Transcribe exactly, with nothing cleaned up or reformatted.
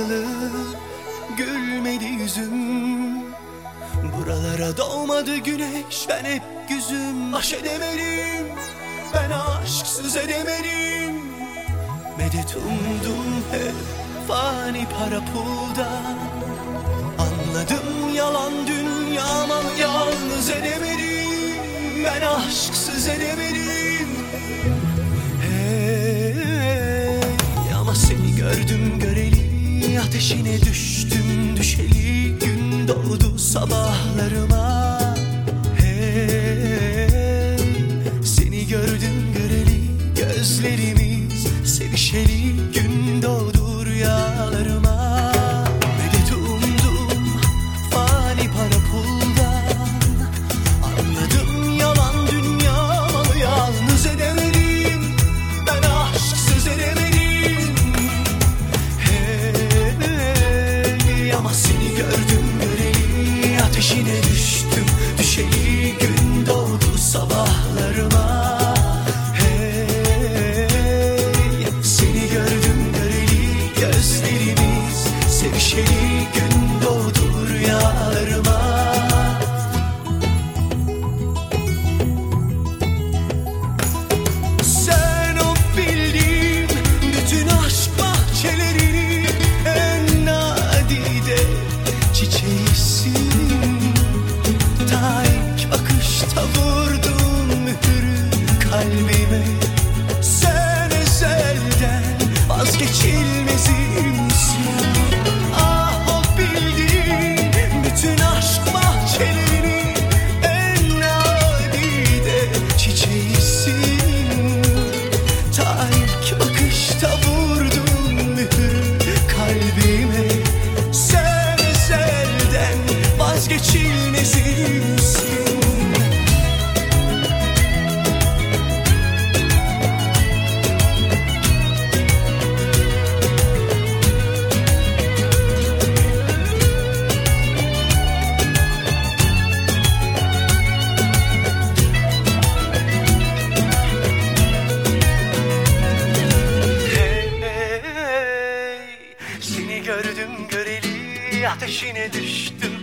ayrılığı gülmedi yüzüm. Buralara doğmadı güneş, ben hep güzüm. Baş edemedim, ben aşksız edemedim. Medet umdum hep fani para pulda. Anladım yalan dünyama, yalnız edemedim. Ben aşksız edemedim. Hey, ama seni gördüm göreli, ateşine düştüm düşeli. Gün doğdu sabahlarıma. Hey, seni gördüm göreli, gözlerimiz sevişeli. Gün doğdu rüyalarıma. Medet umdum fani para puldan. Anladım yalan dünya malı, yalnız edemedim. Ben aşksız edemedim. Hey, ama seni gördüm göreli, ateşine düştüm düşeli. Gün doğdu sabahlarıma. Sevişeli, gün doğdu rüyalarıma. Sen o bildiğin bütün aşk bahçelerini en nadide çiçeğisin. Ta ilk bakışta vurdun mührü kalbime. Sen ezelden vazgeçilmezimsin. Gördüm göreli, ateşine düştüm